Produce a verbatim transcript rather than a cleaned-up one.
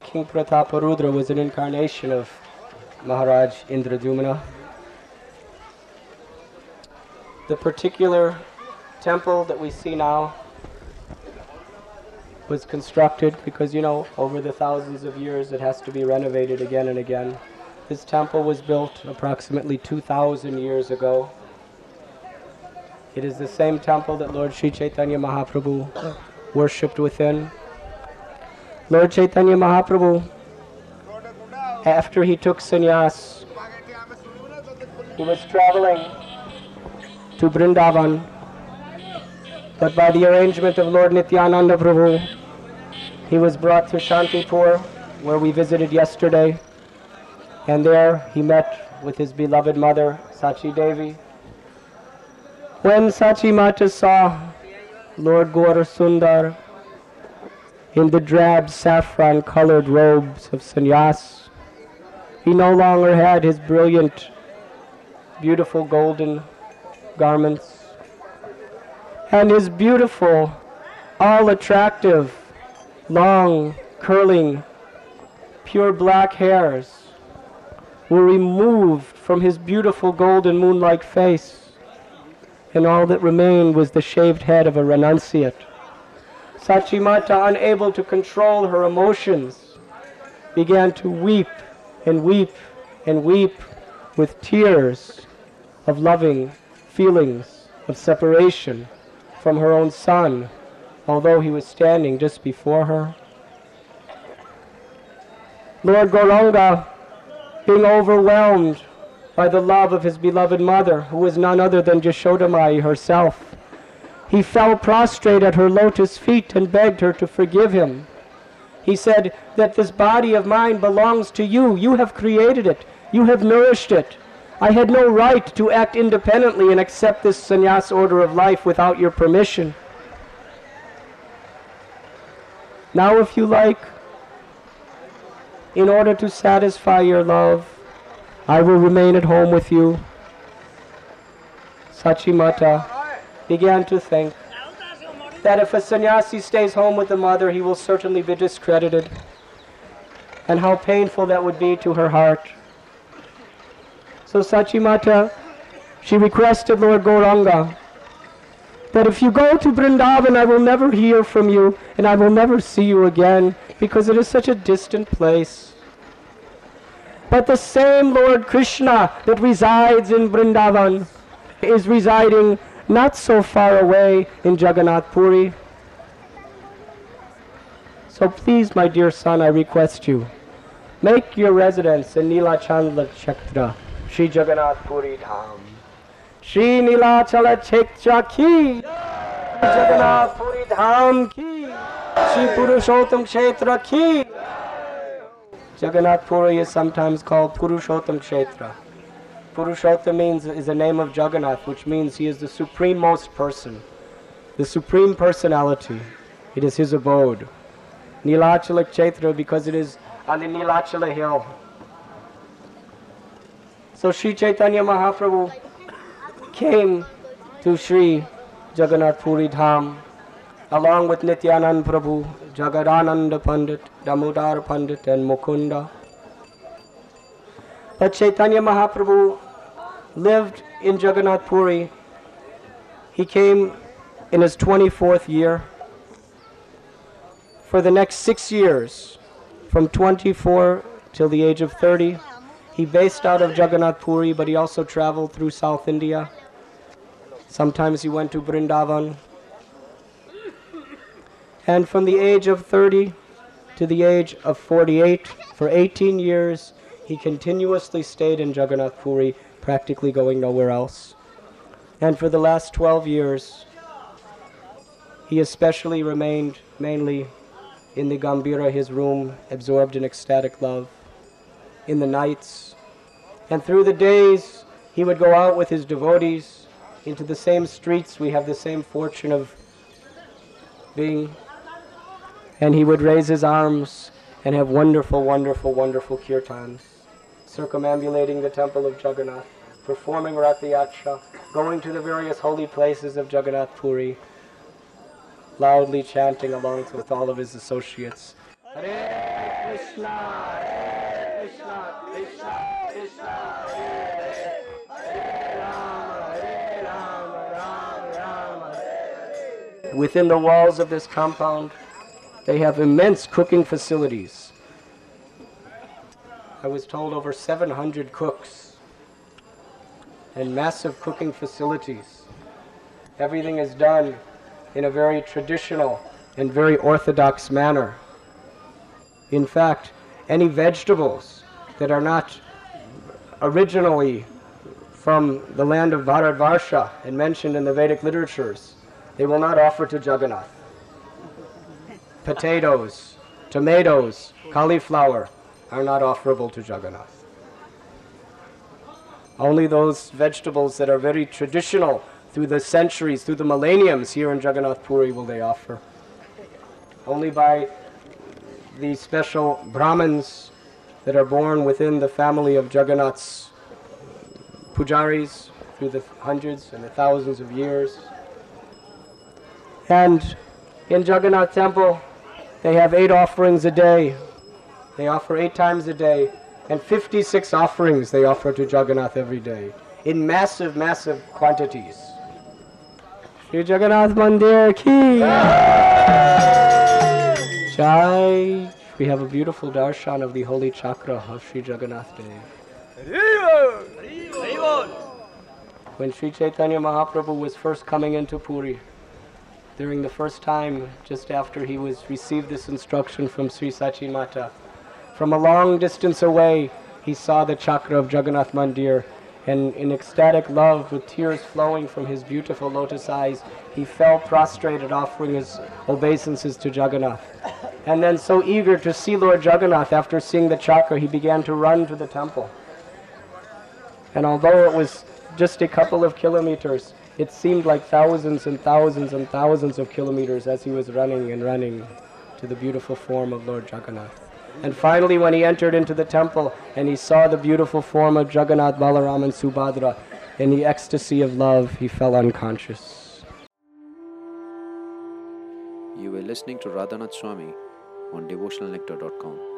King Prataparudra was an incarnation of Maharaj Indradyumna. The particular temple that we see now was constructed because, you know, over the thousands of years it has to be renovated again and again. This temple was built approximately two thousand years ago. It is the same temple that Lord Sri Chaitanya Mahaprabhu worshipped within. Lord Chaitanya Mahaprabhu, after he took sannyas, he was traveling to Vrindavan, but by the arrangement of Lord Nityananda Prabhu, he was brought to Shantipur, where we visited yesterday, and there he met with his beloved mother, Sachi Devi. When Sachi Mata saw Lord Gaura Sundar in the drab saffron-colored robes of sannyas, he no longer had his brilliant, beautiful golden garments, and his beautiful, all-attractive, long, curling, pure black hairs were removed from his beautiful golden moon-like face, and all that remained was the shaved head of a renunciate. Sachi Mata, unable to control her emotions, began to weep and weep and weep with tears of loving feelings of separation from her own son, although he was standing just before her. Lord Gauranga, being overwhelmed by the love of his beloved mother, who was none other than Yashodamai herself, he fell prostrate at her lotus feet and begged her to forgive him. He said that this body of mine belongs to you. You have created it. You have nourished it. I had no right to act independently and accept this sannyas order of life without your permission. Now, if you like, in order to satisfy your love, I will remain at home with you. Sachi Mata began to think that if a sannyasi stays home with the mother, he will certainly be discredited, and how painful that would be to her heart. So Sachi Mata, she requested Lord Gauranga that if you go to Vrindavan, I will never hear from you, and I will never see you again, because it is such a distant place. But the same Lord Krishna that resides in Vrindavan is residing not so far away in Jagannath Puri. So please, my dear son, I request you, make your residence in Nilachala Kshetra, Shri Jagannath Puri Dham. Shri Nilachala Kshetra ki, Jagannath Puri Dham ki, Shri Purushottam Kshetra ki. Jagannath Puri is sometimes called Purushottam Kshetra. Purushottam means is a name of Jagannath, which means he is the supreme-most person, the supreme personality. It is his abode. Nilachala Kshetra, because it is on the Nilachala hill. So Sri Chaitanya Mahaprabhu came to Sri Jagannath Puri Dham along with Nityanand Prabhu, Jagadananda Pandit, Damodar Pandit, and Mukunda. But Chaitanya Mahaprabhu lived in Jagannath Puri. He came in his twenty-fourth year. For the next six years, from twenty-four till the age of thirty, he based out of Jagannath Puri, but he also traveled through South India. Sometimes he went to Vrindavan. And from the age of thirty to the age of forty-eight, for eighteen years, he continuously stayed in Jagannath Puri, practically going nowhere else. And for the last twelve years, he especially remained mainly in the Gambhira, his room, absorbed in ecstatic love. In the nights and through the days, he would go out with his devotees into the same streets we have the same fortune of being, and he would raise his arms and have wonderful, wonderful, wonderful kirtans, circumambulating the temple of Jagannath, performing Rath Yatra, going to the various holy places of Jagannath Puri, loudly chanting along with all of his associates. Hare Krishna, Hare Krishna, Krishna Krishna, Hare Hare, Rama, Hare Rama, Rama Rama, Hare Hare. Within the walls of this compound, they have immense cooking facilities. I was told over seven hundred cooks and massive cooking facilities. Everything is done in a very traditional and very orthodox manner. In fact, any vegetables that are not originally from the land of Bharatvarsha and mentioned in the Vedic literatures, they will not offer to Jagannath. Potatoes, tomatoes, cauliflower are not offerable to Jagannath. Only those vegetables that are very traditional through the centuries, through the millenniums here in Jagannath Puri will they offer. Only by the special Brahmins that are born within the family of Jagannath's pujaris through the hundreds and the thousands of years. And in Jagannath Temple, they have eight offerings a day. They offer eight times a day, and fifty-six offerings they offer to Jagannath every day, in massive, massive quantities. Shri Jagannath Mandir ki Jai. We have a beautiful darshan of the holy chakra of Shri Jagannath Dev. When Shri Chaitanya Mahaprabhu was first coming into Puri, during the first time, just after he was received this instruction from Sri Sachi Mata, from a long distance away, he saw the chakra of Jagannath Mandir, and in ecstatic love, with tears flowing from his beautiful lotus eyes, he fell prostrated, offering his obeisances to Jagannath. And then, so eager to see Lord Jagannath, after seeing the chakra, he began to run to the temple. And although it was just a couple of kilometers, it seemed like thousands and thousands and thousands of kilometers as he was running and running to the beautiful form of Lord Jagannath. And finally, when he entered into the temple and he saw the beautiful form of Jagannath, Balaram and Subhadra, in the ecstasy of love, he fell unconscious. You were listening to Radhanath Swami on devotional nectar dot com.